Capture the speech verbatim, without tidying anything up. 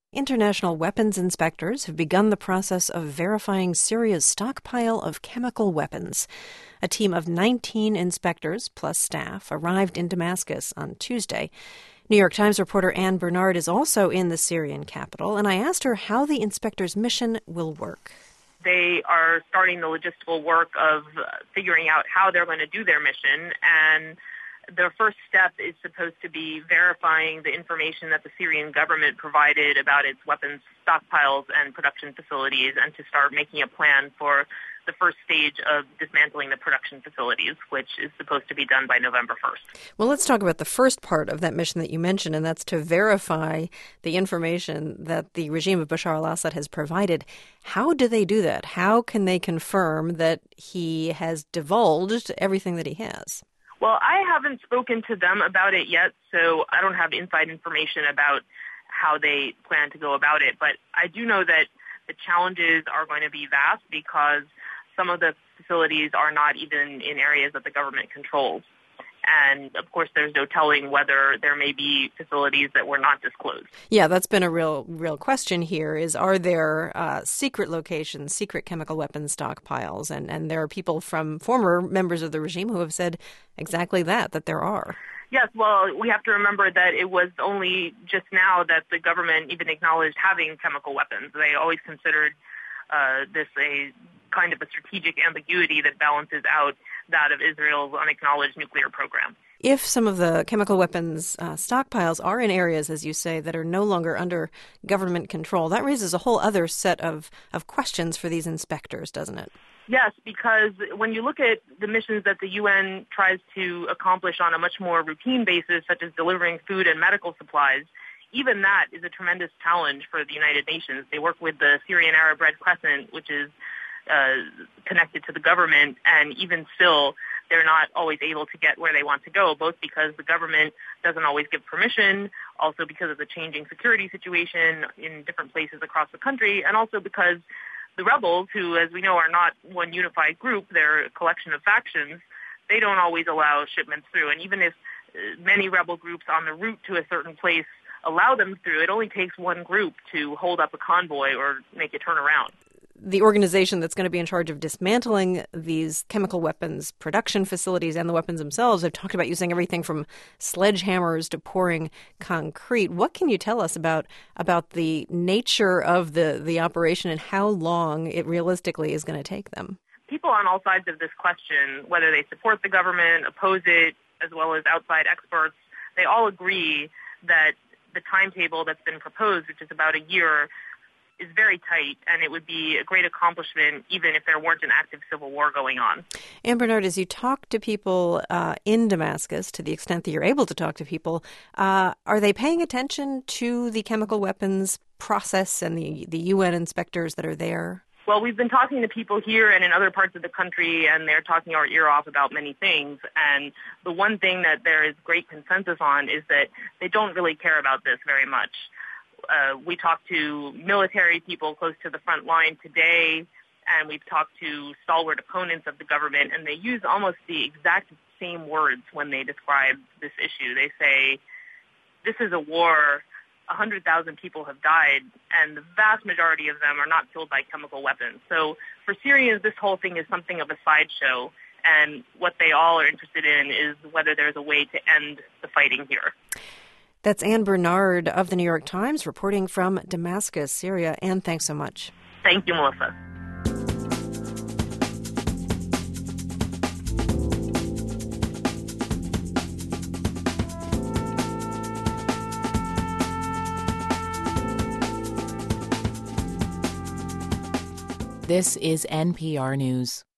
International weapons inspectors have begun the process of verifying Syria's stockpile of chemical weapons. A team of nineteen inspectors, plus staff, arrived in Damascus on Tuesday. New York Times reporter Anne Bernard is also in the Syrian capital, and I asked her how the inspectors' mission will work. They are starting the logistical work of figuring out how they're going to do their mission, and their first step is supposed to be verifying the information that the Syrian government provided about its weapons stockpiles and production facilities, and to start making a plan for the first stage of dismantling the production facilities, which is supposed to be done by November first. Well, let's talk about the first part of that mission that you mentioned, and that's to verify the information that the regime of Bashar al-Assad has provided. How do they do that? How can they confirm that he has divulged everything that he has? Well, I haven't spoken to them about it yet, so I don't have inside information about how they plan to go about it. But I do know that the challenges are going to be vast because some of the facilities are not even in areas that the government controls. And, of course, there's no telling whether there may be facilities that were not disclosed. Yeah, that's been a real real question here is, are there uh, secret locations, secret chemical weapons stockpiles? And, and there are people from former members of the regime who have said exactly that, that there are. Yes, well, we have to remember that it was only just now that the government even acknowledged having chemical weapons. They always considered uh, this a kind of a strategic ambiguity that balances out that of Israel's unacknowledged nuclear program. If some of the chemical weapons uh, stockpiles are in areas, as you say, that are no longer under government control, that raises a whole other set of, of questions for these inspectors, doesn't it? Yes, because when you look at the missions that the U N tries to accomplish on a much more routine basis, such as delivering food and medical supplies, even that is a tremendous challenge for the United Nations. They work with the Syrian Arab Red Crescent, which is Uh, connected to the government, and even still, they're not always able to get where they want to go, both because the government doesn't always give permission, also because of the changing security situation in different places across the country, and also because the rebels, who, as we know, are not one unified group, they're a collection of factions, they don't always allow shipments through. And even if uh, many rebel groups on the route to a certain place allow them through, it only takes one group to hold up a convoy or make it turn around. The organization that's going to be in charge of dismantling these chemical weapons production facilities and the weapons themselves have talked about using everything from sledgehammers to pouring concrete. What can you tell us about about the nature of the, the operation and how long it realistically is going to take them? People on all sides of this question, whether they support the government, oppose it, as well as outside experts, they all agree that the timetable that's been proposed, which is about a year, is very tight, and it would be a great accomplishment even if there weren't an active civil war going on. Anne Bernard, as you talk to people uh, in Damascus, to the extent that you're able to talk to people, uh, are they paying attention to the chemical weapons process and the, the U N inspectors that are there? Well, we've been talking to people here and in other parts of the country, and they're talking our ear off about many things. And the one thing that there is great consensus on is that they don't really care about this very much. Uh, we talked to military people close to the front line today, and we've talked to stalwart opponents of the government, and they use almost the exact same words when they describe this issue. They say, this is a war, one hundred thousand people have died, and the vast majority of them are not killed by chemical weapons. So for Syrians, this whole thing is something of a sideshow, and what they all are interested in is whether there's a way to end the fighting here. That's Anne Bernard of the New York Times reporting from Damascus, Syria. Anne, thanks so much. Thank you, Melissa. This is N P R News.